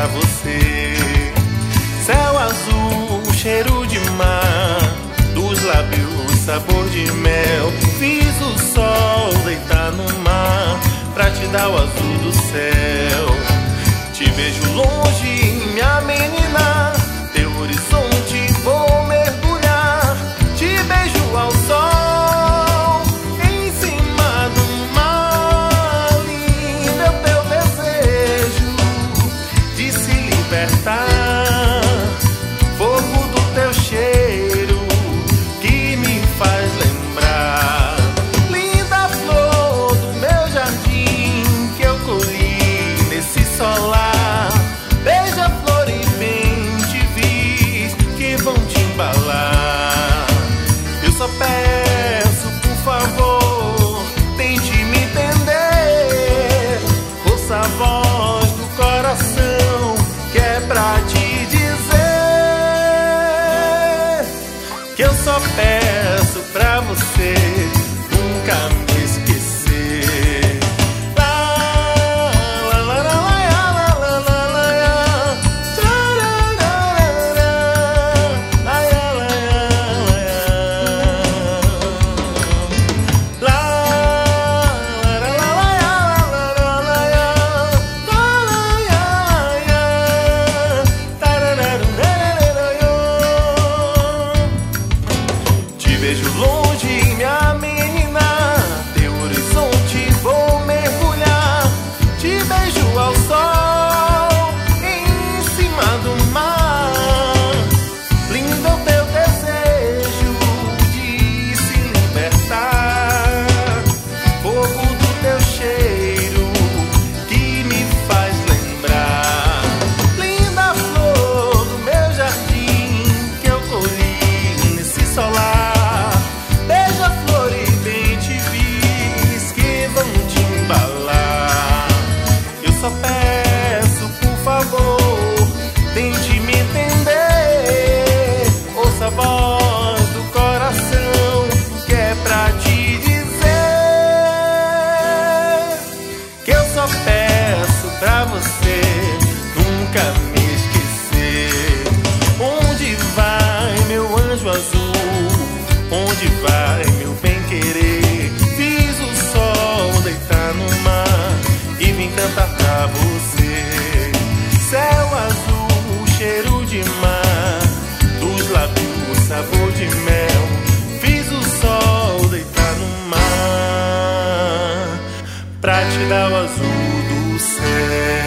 pra você. Céu azul, cheiro de mar, dos lábios sabor de mel. Fiz o sol deitar no mar pra te dar o azul do céu. Te vejo longe, minha menina, teu horizonte vou mergulhar. Te beijo ao sol, em cima do mar. Lindo é o teu desejo de se libertar. Fogo do teu cheiro que me faz lembrar. Linda flor do meu jardim que eu colhi nesse solar. Beija-flor e bem te vis que vão te embalar. Eu só peço, por favor, tente me entender. Ouça a voz do coração que é pra te dizer que eu só peço pra você nunca me esquecer. Vejo longe, minha menina, teu horizonte vou mergulhar. Te beijo ao sol, em cima do mar. Lindo é o teu desejo de se libertar. Fogo do teu cheiro que me faz lembrar. Linda flor do meu jardim que eu colhi nesse solar. Só peço, por favor, tente me entender. Ouça a voz do coração que é pra te dizer que eu só peço pra você nunca me esquecer. Onde vai meu anjo azul? Onde vai meu bem-querer? Fiz o sol deitar no mar e vim cantar pra você. Céu azul, cheiro de mar, dos lábios sabor de mel. Fiz o sol deitar no mar pra te dar o azul do céu.